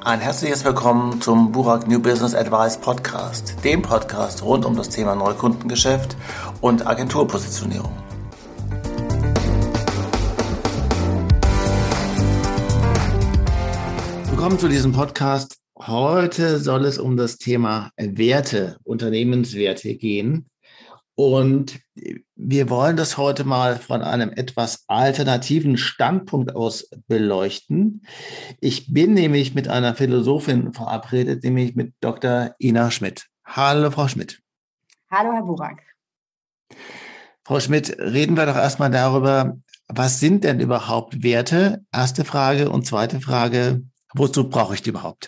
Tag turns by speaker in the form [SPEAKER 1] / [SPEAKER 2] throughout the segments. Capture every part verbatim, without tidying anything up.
[SPEAKER 1] Ein herzliches Willkommen zum Burak New Business Advice Podcast, dem Podcast rund um das Thema Neukundengeschäft und Agenturpositionierung. Willkommen zu diesem Podcast. Heute soll es um das Thema Werte, Unternehmenswerte gehen. Und wir wollen das heute mal von einem etwas alternativen Standpunkt aus beleuchten. Ich bin nämlich mit einer Philosophin verabredet, nämlich mit Doktor Ina Schmidt. Hallo, Frau Schmidt.
[SPEAKER 2] Hallo, Herr Burak.
[SPEAKER 1] Frau Schmidt, reden wir doch erstmal darüber, was sind denn überhaupt Werte? Erste Frage. Und zweite Frage, wozu brauche ich die überhaupt?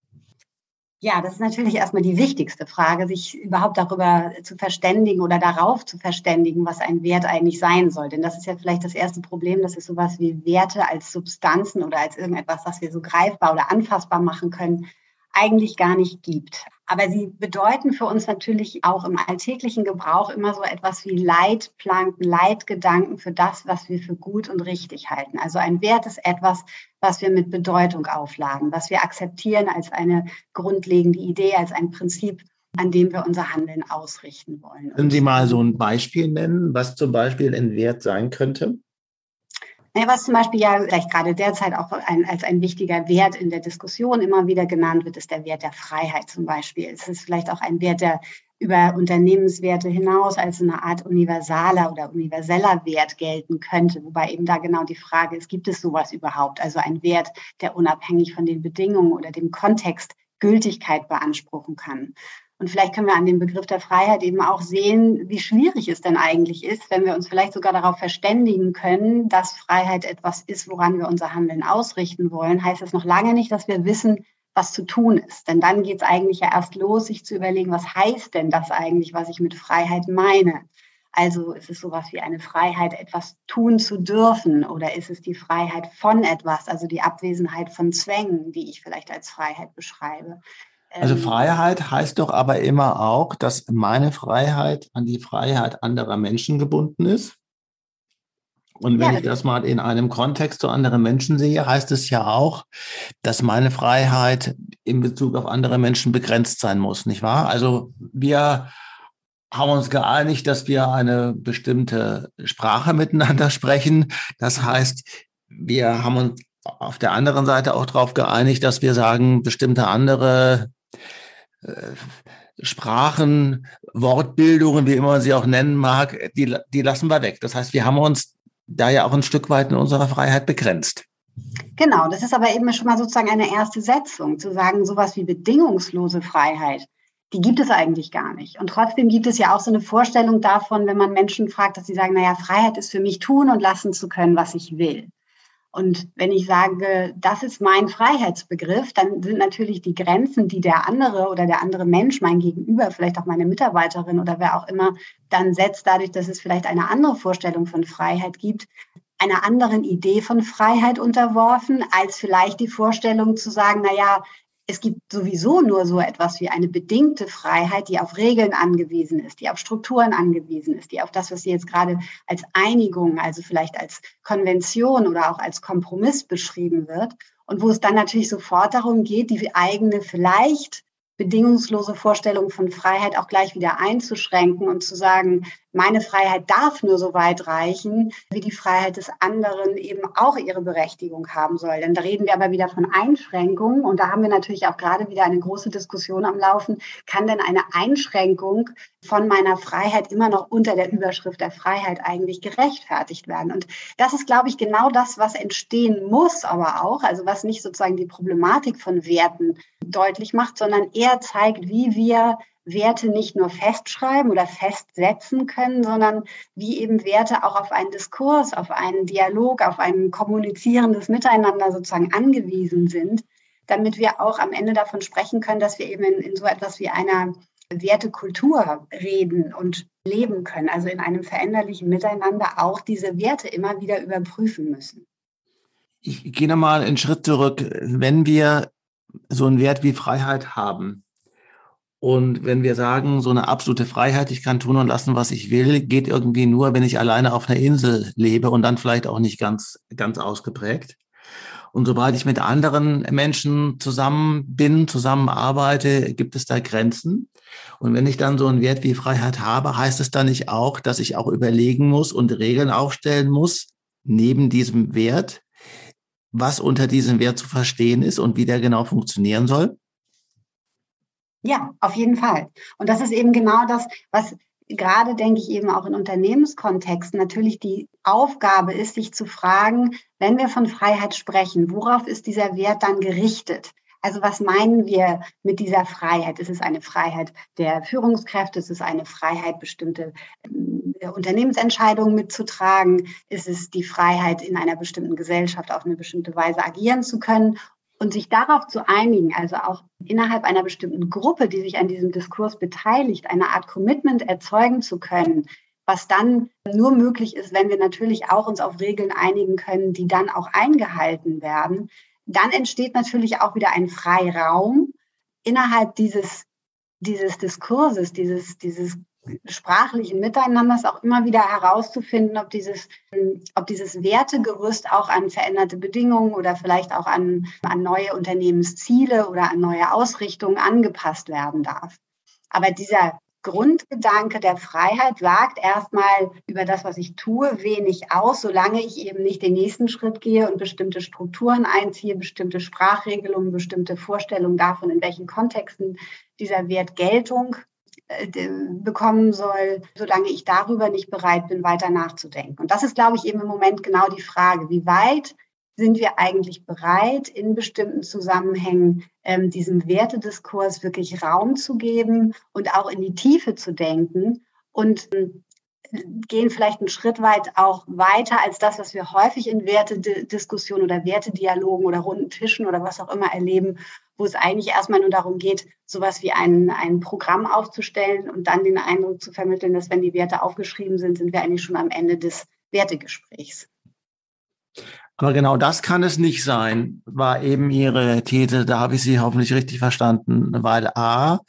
[SPEAKER 2] Ja, das ist natürlich erstmal die wichtigste Frage, sich überhaupt darüber zu verständigen oder darauf zu verständigen, was ein Wert eigentlich sein soll. Denn das ist ja vielleicht das erste Problem, dass es sowas wie Werte als Substanzen oder als irgendetwas, was wir so greifbar oder anfassbar machen können, eigentlich gar nicht gibt. Aber sie bedeuten für uns natürlich auch im alltäglichen Gebrauch immer so etwas wie Leitplanken, Leitgedanken für das, was wir für gut und richtig halten. Also ein Wert ist etwas, was wir mit Bedeutung aufladen, was wir akzeptieren als eine grundlegende Idee, als ein Prinzip, an dem wir unser Handeln ausrichten wollen.
[SPEAKER 1] Können Sie mal so ein Beispiel nennen, was zum Beispiel ein Wert sein könnte?
[SPEAKER 2] Ja, was zum Beispiel ja vielleicht gerade derzeit auch ein, als ein wichtiger Wert in der Diskussion immer wieder genannt wird, ist der Wert der Freiheit zum Beispiel. Es ist vielleicht auch ein Wert, der über Unternehmenswerte hinaus als eine Art universaler oder universeller Wert gelten könnte. Wobei eben da genau die Frage ist, gibt es sowas überhaupt? Also ein Wert, der unabhängig von den Bedingungen oder dem Kontext Gültigkeit beanspruchen kann. Und vielleicht können wir an dem Begriff der Freiheit eben auch sehen, wie schwierig es denn eigentlich ist, wenn wir uns vielleicht sogar darauf verständigen können, dass Freiheit etwas ist, woran wir unser Handeln ausrichten wollen, heißt es noch lange nicht, dass wir wissen, was zu tun ist. Denn dann geht es eigentlich ja erst los, sich zu überlegen, was heißt denn das eigentlich, was ich mit Freiheit meine? Also ist es sowas wie eine Freiheit, etwas tun zu dürfen, oder ist es die Freiheit von etwas, also die Abwesenheit von Zwängen, die ich vielleicht als Freiheit beschreibe?
[SPEAKER 1] Also Freiheit heißt doch aber immer auch, dass meine Freiheit an die Freiheit anderer Menschen gebunden ist. Und wenn ja, ich das mal in einem Kontext zu anderen Menschen sehe, heißt es ja auch, dass meine Freiheit in Bezug auf andere Menschen begrenzt sein muss, nicht wahr? Also wir haben uns geeinigt, dass wir eine bestimmte Sprache miteinander sprechen. Das heißt, wir haben uns auf der anderen Seite auch darauf geeinigt, dass wir sagen, bestimmte andere Sprachen, Wortbildungen, wie immer man sie auch nennen mag, die, die lassen wir weg. Das heißt, wir haben uns da ja auch ein Stück weit in unserer Freiheit begrenzt.
[SPEAKER 2] Genau, das ist aber eben schon mal sozusagen eine erste Setzung, zu sagen, sowas wie bedingungslose Freiheit, die gibt es eigentlich gar nicht. Und trotzdem gibt es ja auch so eine Vorstellung davon, wenn man Menschen fragt, dass sie sagen, naja, Freiheit ist für mich tun und lassen zu können, was ich will. Und wenn ich sage, das ist mein Freiheitsbegriff, dann sind natürlich die Grenzen, die der andere oder der andere Mensch, mein Gegenüber, vielleicht auch meine Mitarbeiterin oder wer auch immer, dann setzt, dadurch, dass es vielleicht eine andere Vorstellung von Freiheit gibt, einer anderen Idee von Freiheit unterworfen, als vielleicht die Vorstellung zu sagen, na ja, es gibt sowieso nur so etwas wie eine bedingte Freiheit, die auf Regeln angewiesen ist, die auf Strukturen angewiesen ist, die auf das, was Sie jetzt gerade als Einigung, also vielleicht als Konvention oder auch als Kompromiss beschrieben wird. Und wo es dann natürlich sofort darum geht, die eigene vielleicht bedingungslose Vorstellung von Freiheit auch gleich wieder einzuschränken und zu sagen, meine Freiheit darf nur so weit reichen, wie die Freiheit des anderen eben auch ihre Berechtigung haben soll. Denn da reden wir aber wieder von Einschränkungen und da haben wir natürlich auch gerade wieder eine große Diskussion am Laufen. Kann denn eine Einschränkung von meiner Freiheit immer noch unter der Überschrift der Freiheit eigentlich gerechtfertigt werden? Und das ist, glaube ich, genau das, was entstehen muss, aber auch, also was nicht sozusagen die Problematik von Werten deutlich macht, sondern eher zeigt, wie wir Werte nicht nur festschreiben oder festsetzen können, sondern wie eben Werte auch auf einen Diskurs, auf einen Dialog, auf ein kommunizierendes Miteinander sozusagen angewiesen sind, damit wir auch am Ende davon sprechen können, dass wir eben in, in so etwas wie einer Wertekultur reden und leben können, also in einem veränderlichen Miteinander auch diese Werte immer wieder überprüfen müssen.
[SPEAKER 1] Ich gehe nochmal einen Schritt zurück. Wenn wir so einen Wert wie Freiheit haben, und wenn wir sagen, so eine absolute Freiheit, ich kann tun und lassen, was ich will, geht irgendwie nur, wenn ich alleine auf einer Insel lebe und dann vielleicht auch nicht ganz, ganz ausgeprägt. Und sobald ich mit anderen Menschen zusammen bin, zusammenarbeite, gibt es da Grenzen. Und wenn ich dann so einen Wert wie Freiheit habe, heißt es dann nicht auch, dass ich auch überlegen muss und Regeln aufstellen muss, neben diesem Wert, was unter diesem Wert zu verstehen ist und wie der genau funktionieren soll?
[SPEAKER 2] Ja, auf jeden Fall. Und das ist eben genau das, was gerade, denke ich, eben auch in Unternehmenskontexten natürlich die Aufgabe ist, sich zu fragen, wenn wir von Freiheit sprechen, worauf ist dieser Wert dann gerichtet? Also was meinen wir mit dieser Freiheit? Ist es eine Freiheit der Führungskräfte? Ist es eine Freiheit, bestimmte äh, Unternehmensentscheidungen mitzutragen? Ist es die Freiheit, in einer bestimmten Gesellschaft auf eine bestimmte Weise agieren zu können? Und sich darauf zu einigen, also auch innerhalb einer bestimmten Gruppe, die sich an diesem Diskurs beteiligt, eine Art Commitment erzeugen zu können, was dann nur möglich ist, wenn wir natürlich auch uns auf Regeln einigen können, die dann auch eingehalten werden, dann entsteht natürlich auch wieder ein Freiraum innerhalb dieses, dieses Diskurses, dieses, dieses sprachlichen Miteinanders auch immer wieder herauszufinden, ob dieses, ob dieses Wertegerüst auch an veränderte Bedingungen oder vielleicht auch an, an neue Unternehmensziele oder an neue Ausrichtungen angepasst werden darf. Aber dieser Grundgedanke der Freiheit sagt erstmal über das, was ich tue, wenig aus, solange ich eben nicht den nächsten Schritt gehe und bestimmte Strukturen einziehe, bestimmte Sprachregelungen, bestimmte Vorstellungen davon, in welchen Kontexten dieser Wert Geltung bekommen soll, solange ich darüber nicht bereit bin, weiter nachzudenken. Und das ist, glaube ich, eben im Moment genau die Frage, wie weit sind wir eigentlich bereit, in bestimmten Zusammenhängen ähm, diesem Wertediskurs wirklich Raum zu geben und auch in die Tiefe zu denken und äh, gehen vielleicht einen Schritt weit auch weiter als das, was wir häufig in Wertediskussionen oder Wertedialogen oder runden Tischen oder was auch immer erleben, wo es eigentlich erstmal nur darum geht, sowas wie ein, ein Programm aufzustellen und dann den Eindruck zu vermitteln, dass wenn die Werte aufgeschrieben sind, sind wir eigentlich schon am Ende des Wertegesprächs.
[SPEAKER 1] Aber genau das kann es nicht sein, war eben Ihre These, da habe ich Sie hoffentlich richtig verstanden, weil A,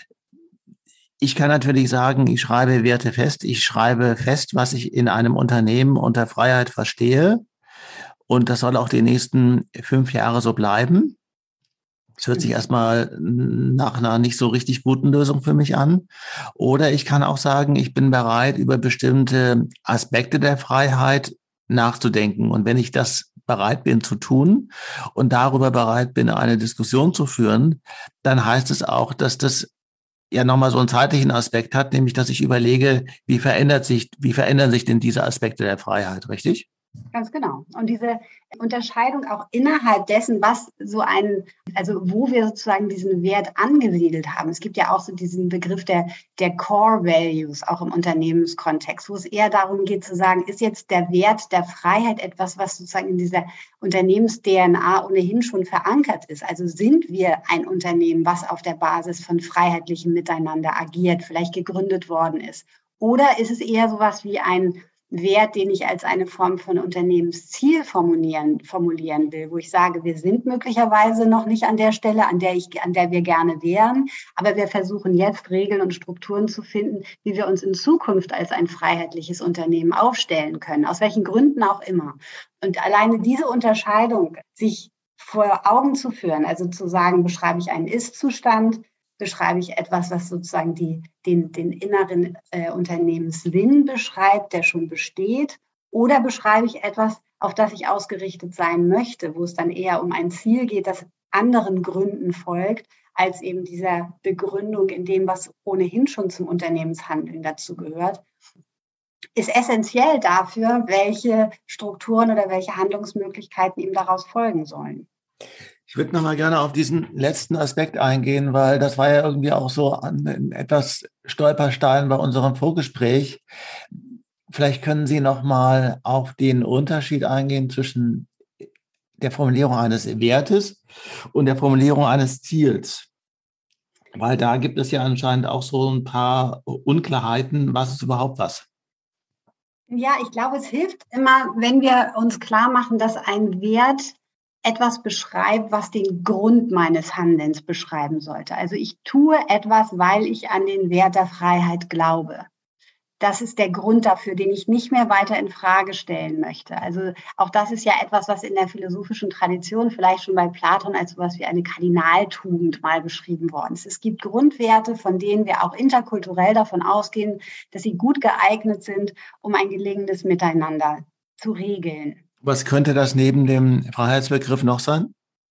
[SPEAKER 1] ich kann natürlich sagen, ich schreibe Werte fest, ich schreibe fest, was ich in einem Unternehmen unter Freiheit verstehe und das soll auch die nächsten fünf Jahre so bleiben. Das hört sich erstmal nach einer nicht so richtig guten Lösung für mich an. Oder ich kann auch sagen, ich bin bereit, über bestimmte Aspekte der Freiheit nachzudenken. Und wenn ich das bereit bin zu tun und darüber bereit bin, eine Diskussion zu führen, dann heißt es auch, dass das ja nochmal so einen zeitlichen Aspekt hat, nämlich dass ich überlege, wie verändert sich, wie verändern sich denn diese Aspekte der Freiheit, richtig?
[SPEAKER 2] Ganz genau. Und diese Unterscheidung auch innerhalb dessen, was so ein, also wo wir sozusagen diesen Wert angesiedelt haben. Es gibt ja auch so diesen Begriff der, der Core Values, auch im Unternehmenskontext, wo es eher darum geht zu sagen, ist jetzt der Wert der Freiheit etwas, was sozusagen in dieser Unternehmens-D N A ohnehin schon verankert ist? Also sind wir ein Unternehmen, was auf der Basis von freiheitlichem Miteinander agiert, vielleicht gegründet worden ist? Oder ist es eher sowas wie ein Wert, den ich als eine Form von Unternehmensziel formulieren, formulieren will, wo ich sage, wir sind möglicherweise noch nicht an der Stelle, an der ich, an der wir gerne wären, aber wir versuchen jetzt Regeln und Strukturen zu finden, wie wir uns in Zukunft als ein freiheitliches Unternehmen aufstellen können, aus welchen Gründen auch immer. Und alleine diese Unterscheidung, sich vor Augen zu führen, also zu sagen, beschreibe ich einen Ist-Zustand, beschreibe ich etwas, was sozusagen die, den, den inneren äh, Unternehmenssinn beschreibt, der schon besteht, oder beschreibe ich etwas, auf das ich ausgerichtet sein möchte, wo es dann eher um ein Ziel geht, das anderen Gründen folgt, als eben dieser Begründung in dem, was ohnehin schon zum Unternehmenshandeln dazu gehört, ist essentiell dafür, welche Strukturen oder welche Handlungsmöglichkeiten ihm daraus folgen sollen.
[SPEAKER 1] Ich würde noch mal gerne auf diesen letzten Aspekt eingehen, weil das war ja irgendwie auch so ein etwas Stolperstein bei unserem Vorgespräch. Vielleicht können Sie noch mal auf den Unterschied eingehen zwischen der Formulierung eines Wertes und der Formulierung eines Ziels. Weil da gibt es ja anscheinend auch so ein paar Unklarheiten. Was ist überhaupt was?
[SPEAKER 2] Ja, ich glaube, es hilft immer, wenn wir uns klar machen, dass ein Wert etwas beschreibt, was den Grund meines Handelns beschreiben sollte. Also ich tue etwas, weil ich an den Wert der Freiheit glaube. das ist der Grund dafür, den ich nicht mehr weiter in Frage stellen möchte. Also auch das ist ja etwas, was in der philosophischen Tradition vielleicht schon bei Platon als sowas wie eine Kardinaltugend mal beschrieben worden ist. Es gibt Grundwerte, von denen wir auch interkulturell davon ausgehen, dass sie gut geeignet sind, um ein gelingendes Miteinander zu regeln.
[SPEAKER 1] Was könnte das neben dem Freiheitsbegriff noch sein?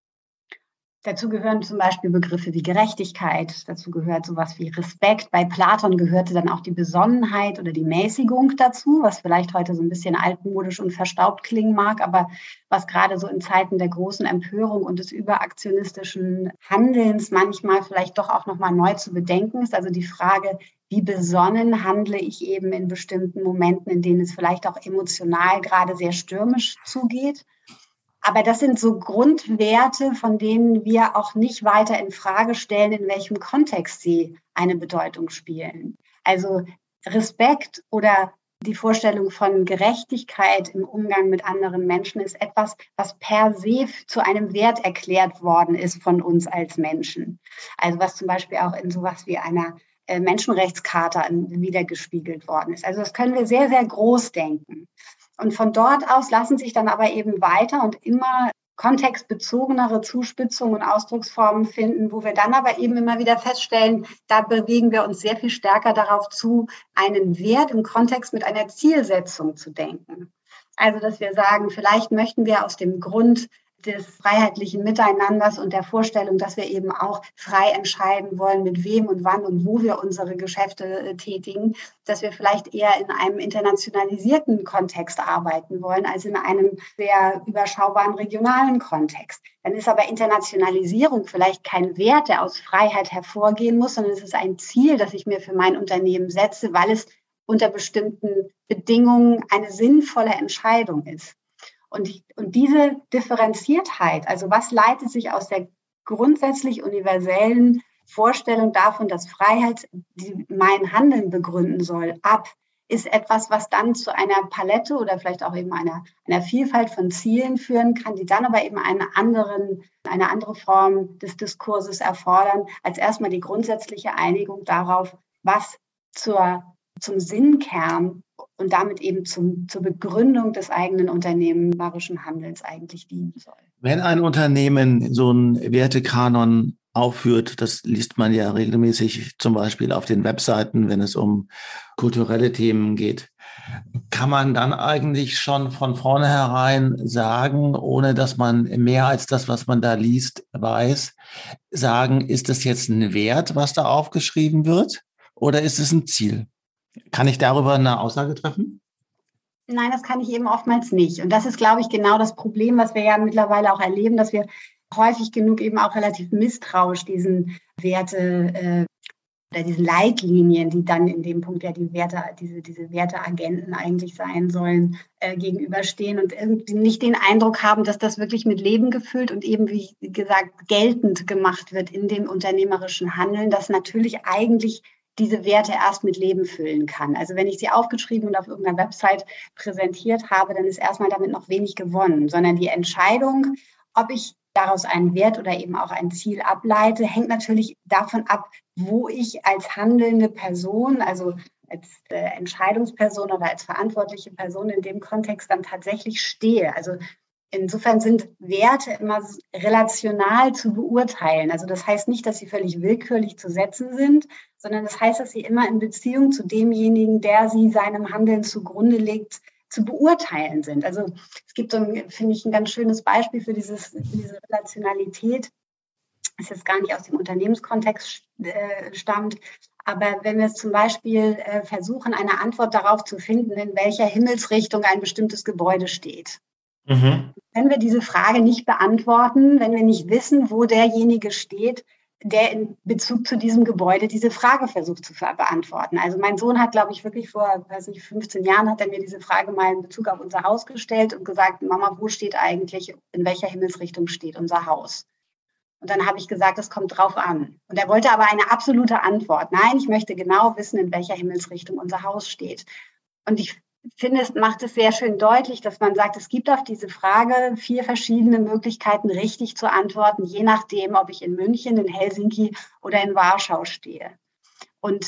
[SPEAKER 2] Dazu gehören zum Beispiel Begriffe wie Gerechtigkeit, dazu gehört sowas wie Respekt. Bei Platon gehörte dann auch die Besonnenheit oder die Mäßigung dazu, was vielleicht heute so ein bisschen altmodisch und verstaubt klingen mag, aber was gerade so in Zeiten der großen Empörung und des überaktionistischen Handelns manchmal vielleicht doch auch nochmal neu zu bedenken ist. Also die Frage, wie besonnen handle ich eben in bestimmten Momenten, in denen es vielleicht auch emotional gerade sehr stürmisch zugeht. Aber das sind so Grundwerte, von denen wir auch nicht weiter in Frage stellen, in welchem Kontext sie eine Bedeutung spielen. Also Respekt oder die Vorstellung von Gerechtigkeit im Umgang mit anderen Menschen ist etwas, was per se zu einem Wert erklärt worden ist von uns als Menschen. Also was zum Beispiel auch in sowas wie einer Menschenrechtscharta wiedergespiegelt worden ist. Also das können wir sehr, sehr groß denken. Und von dort aus lassen sich dann aber eben weiter und immer kontextbezogenere Zuspitzungen und Ausdrucksformen finden, wo wir dann aber eben immer wieder feststellen, da bewegen wir uns sehr viel stärker darauf zu, einen Wert im Kontext mit einer Zielsetzung zu denken. Also, dass wir sagen, vielleicht möchten wir aus dem Grund des freiheitlichen Miteinanders und der Vorstellung, dass wir eben auch frei entscheiden wollen, mit wem und wann und wo wir unsere Geschäfte tätigen, dass wir vielleicht eher in einem internationalisierten Kontext arbeiten wollen, als in einem sehr überschaubaren regionalen Kontext. Dann ist aber Internationalisierung vielleicht kein Wert, der aus Freiheit hervorgehen muss, sondern es ist ein Ziel, das ich mir für mein Unternehmen setze, weil es unter bestimmten Bedingungen eine sinnvolle Entscheidung ist. Und, und diese Differenziertheit, also was leitet sich aus der grundsätzlich universellen Vorstellung davon, dass Freiheit die mein Handeln begründen soll, ab, ist etwas, was dann zu einer Palette oder vielleicht auch eben einer, einer Vielfalt von Zielen führen kann, die dann aber eben eine, anderen, eine andere Form des Diskurses erfordern, als erstmal die grundsätzliche Einigung darauf, was zur, zum Sinnkern und damit eben zum, zur Begründung des eigenen unternehmerischen Handelns eigentlich dienen soll.
[SPEAKER 1] Wenn ein Unternehmen so einen Wertekanon aufführt, das liest man ja regelmäßig zum Beispiel auf den Webseiten, wenn es um kulturelle Themen geht, kann man dann eigentlich schon von vornherein sagen, ohne dass man mehr als das, was man da liest, weiß, sagen, ist das jetzt ein Wert, was da aufgeschrieben wird, oder ist es ein Ziel? Kann ich darüber eine Aussage treffen?
[SPEAKER 2] Nein, das kann ich eben oftmals nicht. Und das ist, glaube ich, genau das Problem, was wir ja mittlerweile auch erleben, dass wir häufig genug eben auch relativ misstrauisch diesen Werte äh, oder diesen Leitlinien, die dann in dem Punkt ja die Werte, diese, diese Werteagenten eigentlich sein sollen, äh, gegenüberstehen und irgendwie nicht den Eindruck haben, dass das wirklich mit Leben gefüllt und eben, wie gesagt, geltend gemacht wird in dem unternehmerischen Handeln, das natürlich eigentlich diese Werte erst mit Leben füllen kann. Also wenn ich sie aufgeschrieben und auf irgendeiner Website präsentiert habe, dann ist erstmal damit noch wenig gewonnen, sondern die Entscheidung, ob ich daraus einen Wert oder eben auch ein Ziel ableite, hängt natürlich davon ab, wo ich als handelnde Person, also als äh, Entscheidungsperson oder als verantwortliche Person in dem Kontext dann tatsächlich stehe. Also insofern sind Werte immer relational zu beurteilen. Also das heißt nicht, dass sie völlig willkürlich zu setzen sind, sondern das heißt, dass sie immer in Beziehung zu demjenigen, der sie seinem Handeln zugrunde legt, zu beurteilen sind. Also es gibt so, ein, finde ich, ein ganz schönes Beispiel für, dieses, für diese Relationalität. Das jetzt gar nicht aus dem Unternehmenskontext äh, stammt. Aber wenn wir zum Beispiel äh, versuchen, eine Antwort darauf zu finden, in welcher Himmelsrichtung ein bestimmtes Gebäude steht. Mhm. Wenn wir diese Frage nicht beantworten, wenn wir nicht wissen, wo derjenige steht, der in Bezug zu diesem Gebäude diese Frage versucht zu beantworten. Also mein Sohn hat, glaube ich, wirklich vor, weiß nicht, fünfzehn Jahren hat er mir diese Frage mal in Bezug auf unser Haus gestellt und gesagt, Mama, wo steht eigentlich, in welcher Himmelsrichtung steht unser Haus? Und dann habe ich gesagt, es kommt drauf an. Und er wollte aber eine absolute Antwort. Nein, ich möchte genau wissen, in welcher Himmelsrichtung unser Haus steht. Und ich finde, es macht es sehr schön deutlich, dass man sagt, es gibt auf diese Frage vier verschiedene Möglichkeiten, richtig zu antworten, je nachdem, ob ich in München, in Helsinki oder in Warschau stehe. Und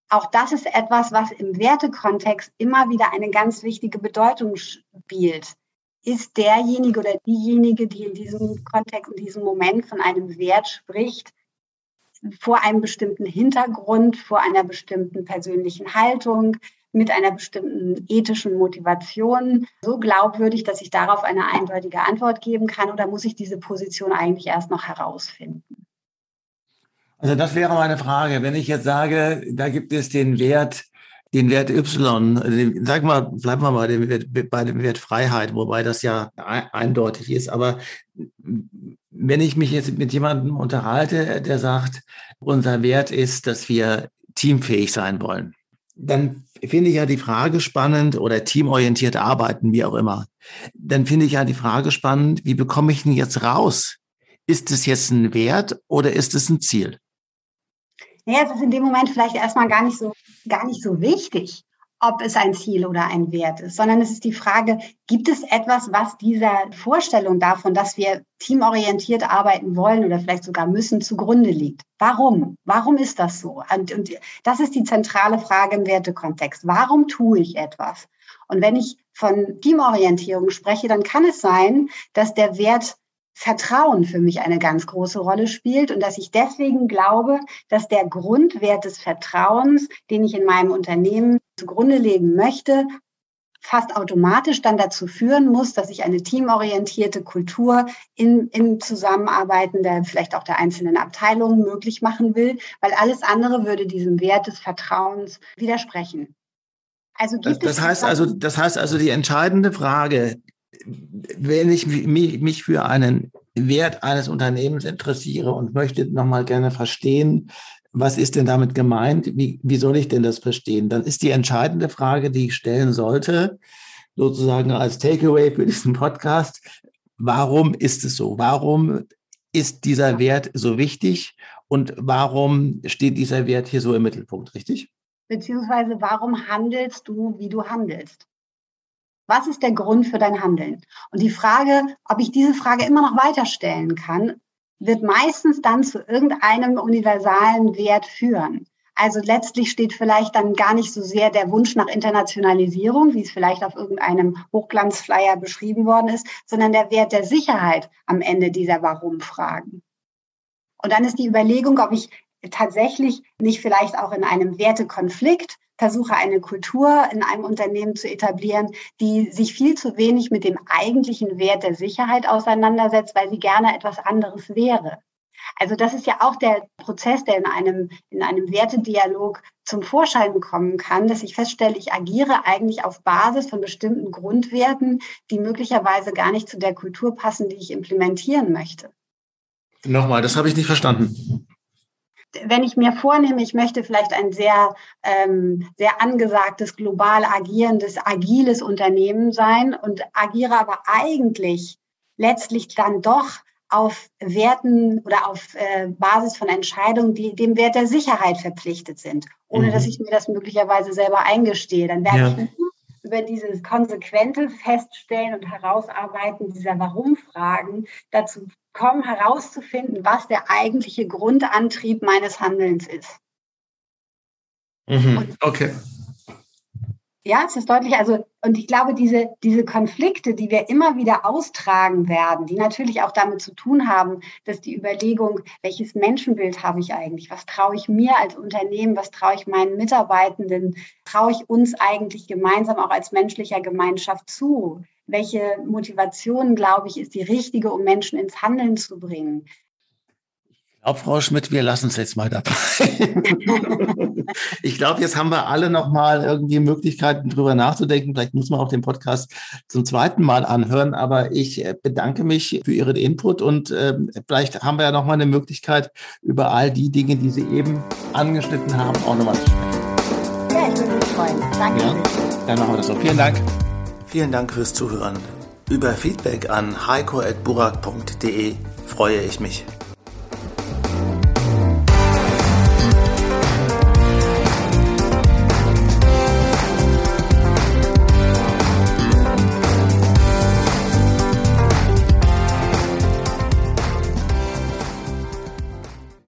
[SPEAKER 2] auch das ist etwas, was im Wertekontext immer wieder eine ganz wichtige Bedeutung spielt. Ist derjenige oder diejenige, die in diesem Kontext, in diesem Moment von einem Wert spricht, vor einem bestimmten Hintergrund, vor einer bestimmten persönlichen Haltung, mit einer bestimmten ethischen Motivation so glaubwürdig, dass ich darauf eine eindeutige Antwort geben kann, oder muss ich diese Position eigentlich erst noch herausfinden?
[SPEAKER 1] Also das wäre meine Frage. Wenn ich jetzt sage, da gibt es den Wert, den Wert Y, sag mal, bleiben wir mal bei dem Wert, bei dem Wert Freiheit, wobei das ja eindeutig ist. Aber wenn ich mich jetzt mit jemandem unterhalte, der sagt, unser Wert ist, dass wir teamfähig sein wollen, dann finde ich ja die Frage spannend, oder teamorientiert arbeiten, wie auch immer. Dann finde ich ja die Frage spannend, wie bekomme ich denn jetzt raus? Ist es jetzt ein Wert oder ist es ein Ziel?
[SPEAKER 2] Ja, es ist in dem Moment vielleicht erstmal gar nicht so, gar nicht so wichtig, ob es ein Ziel oder ein Wert ist, sondern es ist die Frage, gibt es etwas, was dieser Vorstellung davon, dass wir teamorientiert arbeiten wollen oder vielleicht sogar müssen, zugrunde liegt? Warum? Warum ist das so? Und, und das ist die zentrale Frage im Wertekontext. Warum tue ich etwas? Und wenn ich von Teamorientierung spreche, dann kann es sein, dass der Wert Vertrauen für mich eine ganz große Rolle spielt und dass ich deswegen glaube, dass der Grundwert des Vertrauens, den ich in meinem Unternehmen zugrunde legen möchte, fast automatisch dann dazu führen muss, dass ich eine teamorientierte Kultur in, in Zusammenarbeiten der, vielleicht auch der einzelnen Abteilungen möglich machen will, weil alles andere würde diesem Wert des Vertrauens widersprechen. Also gibt
[SPEAKER 1] das, das
[SPEAKER 2] es
[SPEAKER 1] heißt also, das heißt also, die entscheidende Frage, wenn ich mich für einen Wert eines Unternehmens interessiere und möchte nochmal gerne verstehen, was ist denn damit gemeint, wie, wie soll ich denn das verstehen, dann ist die entscheidende Frage, die ich stellen sollte, sozusagen als Takeaway für diesen Podcast, warum ist es so? Warum ist dieser Wert so wichtig und warum steht dieser Wert hier so im Mittelpunkt, richtig?
[SPEAKER 2] Beziehungsweise warum handelst du, wie du handelst? Was ist der Grund für dein Handeln? Und die Frage, ob ich diese Frage immer noch weiter stellen kann, wird meistens dann zu irgendeinem universalen Wert führen. Also letztlich steht vielleicht dann gar nicht so sehr der Wunsch nach Internationalisierung, wie es vielleicht auf irgendeinem Hochglanzflyer beschrieben worden ist, sondern der Wert der Sicherheit am Ende dieser Warum-Fragen. Und dann ist die Überlegung, ob ich tatsächlich nicht vielleicht auch in einem Wertekonflikt versuche, eine Kultur in einem Unternehmen zu etablieren, die sich viel zu wenig mit dem eigentlichen Wert der Sicherheit auseinandersetzt, weil sie gerne etwas anderes wäre. Also das ist ja auch der Prozess, der in einem, in einem Wertedialog zum Vorschein kommen kann, dass ich feststelle, ich agiere eigentlich auf Basis von bestimmten Grundwerten, die möglicherweise gar nicht zu der Kultur passen, die ich implementieren möchte.
[SPEAKER 1] Nochmal, das habe ich nicht verstanden.
[SPEAKER 2] Wenn ich mir vornehme, ich möchte vielleicht ein sehr, ähm, sehr angesagtes, global agierendes, agiles Unternehmen sein und agiere aber eigentlich letztlich dann doch auf Werten oder auf äh, Basis von Entscheidungen, die dem Wert der Sicherheit verpflichtet sind, ohne mhm. dass ich mir das möglicherweise selber eingestehe. Dann werde ja. ich nur über dieses konsequente Feststellen und Herausarbeiten dieser Warum-Fragen dazu kommen, herauszufinden, was der eigentliche Grundantrieb meines Handelns ist.
[SPEAKER 1] Mhm. Okay.
[SPEAKER 2] Ja, es ist deutlich. Also, und ich glaube, diese, diese Konflikte, die wir immer wieder austragen werden, die natürlich auch damit zu tun haben, dass die Überlegung, welches Menschenbild habe ich eigentlich? Was traue ich mir als Unternehmen? Was traue ich meinen Mitarbeitenden? Traue ich uns eigentlich gemeinsam auch als menschlicher Gemeinschaft zu? Welche Motivation, glaube ich, ist die richtige, um Menschen ins Handeln zu bringen?
[SPEAKER 1] Ich glaube, Frau Schmidt, wir lassen es jetzt mal dabei. Ich glaube, jetzt haben wir alle noch mal irgendwie Möglichkeiten, drüber nachzudenken. Vielleicht muss man auch den Podcast zum zweiten Mal anhören. Aber ich bedanke mich für Ihren Input und äh, vielleicht haben wir ja noch mal eine Möglichkeit, über all die Dinge, die Sie eben angeschnitten haben, auch noch mal zu sprechen.
[SPEAKER 2] Ja, ich würde mich freuen. Danke.
[SPEAKER 1] Ja, dann machen wir das so. Vielen Dank. Vielen Dank fürs Zuhören. Über Feedback an heiko at burak punkt de freue ich mich.